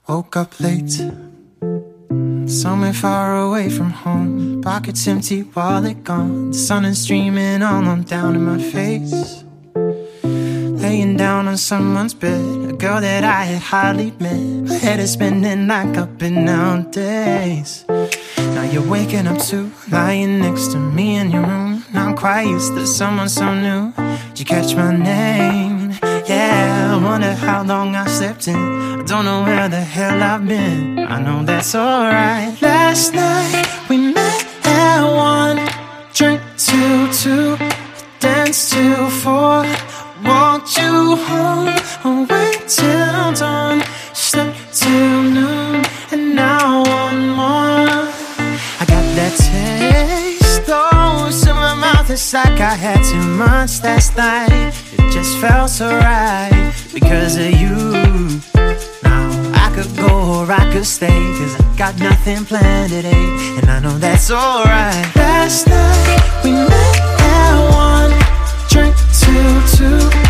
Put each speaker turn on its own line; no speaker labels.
Woke up late, somewhere far away from home. Pockets empty, wallet gone. The sun is streaming all on down in my face. Laying down on someone's bed, a girl that I had hardly met. My head is spinning like up and down days. Now you're waking up too, lying next to me in your room. Now I'm quite used to someone so new. Did you catch my name? Yeah, I wonder how long I slept in. I don't know where the hell I've been. I know that's alright. Last night we met at 1, drank till 2, danced till 4, walked you home, I wait till dawn, slept till noon, and now one more. I got that taste, those in my mouth. It's like I had too much last night. It just felt so right because of you. Now I could go or I could stay, cause I got nothing planned today, and I know that's alright. Last night we met at 1, drank till 2,